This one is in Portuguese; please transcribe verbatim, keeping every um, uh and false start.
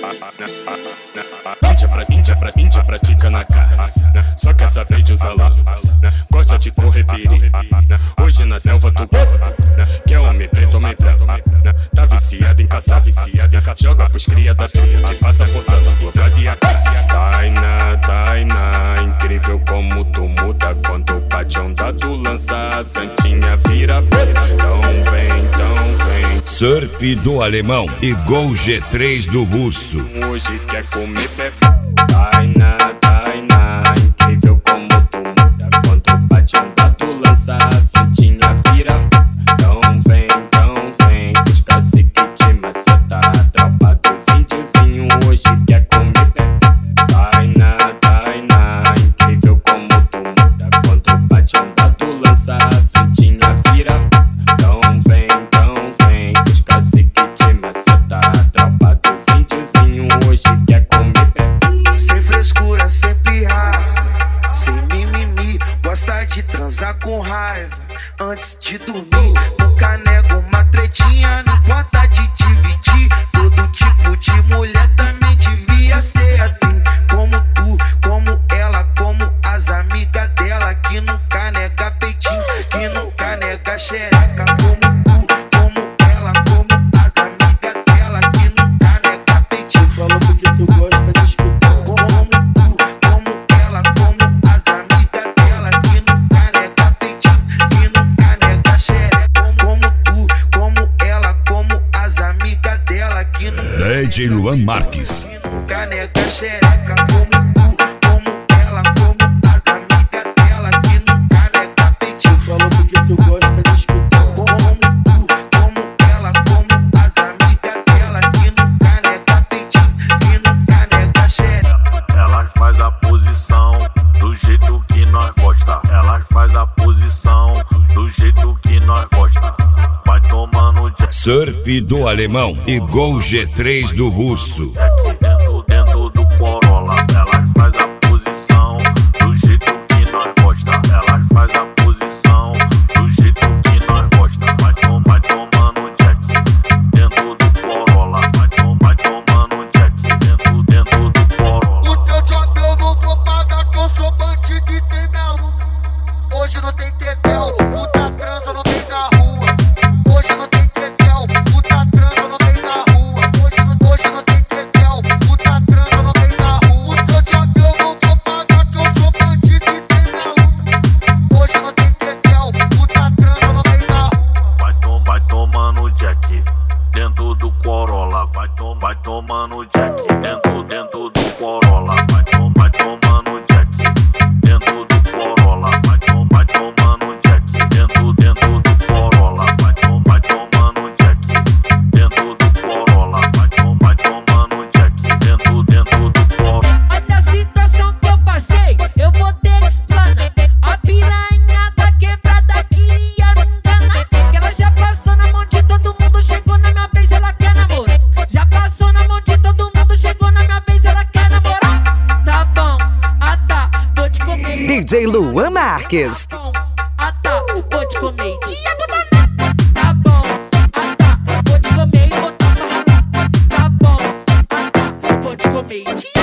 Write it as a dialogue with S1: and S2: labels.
S1: Índia pra índia pra índia pratica na casa, só quer saber de usar lá. Gosta de correr perigo, hoje na selva tu quer homem preto, homem branco. Tá viciado em caçar, viciado em caçar. Joga pros cria da truta que passa por tava blocada e a Taina, Taina, incrível como tu muda quando bate onda tu lança a santinha vira pera. Então vem, então vem.
S2: Surf do alemão e Gol G três do russo.
S1: Hoje quer comer pé. Taina, Taina, incrível como tu muda quando bate onda tu lança a santinha vira. Então vem, então vem, os cacique de maceta, a tropa dos índiozinho hoje quer comer pé. Taina, Taina, incrível como tu muda quando bate onda tu lança a santinha vira. Então vem, então vem, os cacique de maceta, a tropa dos índiozinho hoje quer comer pé.
S3: Sem frescura, sem pirra, sem mimimi, gosta de transar com raiva antes de dormir. Nunca nega uma tretinha, não importa de dividir. Todo tipo de mulher também devia ser assim, como tu, como ela, como as amigas dela, que nunca nega peitinho, que nunca nega xereca. Como tu, como ela, como as amigas dela, que nunca nega peitinho.
S4: Falou porque tu gosta de escutar.
S3: Como tu, como ela, como as amigas dela, que nunca nega peitinho, que nunca nega xereca. Como tu, como ela, como as amigas dela, que nunca
S2: D J Luan Marques.
S3: nunca nega xereca. Como tu, como ela, como as amigas dela, que nunca nega peitinho.
S4: Falou porque tu gosta de escutar.
S3: Como tu, como ela, como as amigas dela, que nunca nega peitinho, que nunca nega xereca.
S5: Elas faz a posição do jeito que nós gosta. Elas faz a posição do jeito que nós gosta. Vai tomando jack
S2: Surf do alemão e Gol G três do russo.
S5: dentro, dentro do Corolla. Elas faz a posição do jeito que nós gosta. Elas faz a posição do jeito que nós gosta. Vai, tom, vai tomando jack dentro do Corolla. Vai, tom, vai tomando jack dentro, dentro do Corolla.
S6: O teu job eu não vou pagar, que eu sou bandido e tem minha luta. Hoje não tem tetel, puta transa não tem na rua. Hoje não tem tetel, puta transa não tem na rua. Hoje não, hoje não tem tetel, puta transa não tem na rua. O teu job eu não vou pagar, que eu sou bandido e tem minha luta. Hoje não tem tetel, puta transa não tem na rua.
S5: Vai, tom, vai tomando jack dentro do Corolla. Vai, tom, vai tomando jack dentro, dentro do Corolla. Vai, tom, vai tomando jack dentro do Corolla. Vai, tom, vai tomando jack dentro, dentro do Corolla. Vai, tom, vai tomando jack dentro do Corolla. Vai, tom, vai tomando jack dentro, dentro do Corolla.
S7: Olha a situação que eu passei, eu vou ter que explanar. A piranha da quebrada queria me enganar, que ela já passou na mão de todo mundo, chegou na minha vez, ela quer namorar. Já passou na mão de todo mundo, chegou na minha vez, ela quer namorar. Tá bom, ah tá, vou te comer.
S8: D J Luan Marques.
S7: Tá bom, ah tá, vou te comer. Diabo danado. Tá bom, ah tá, vou te comer e botar pra ralar. Tá bom, ah tá, vou te comer.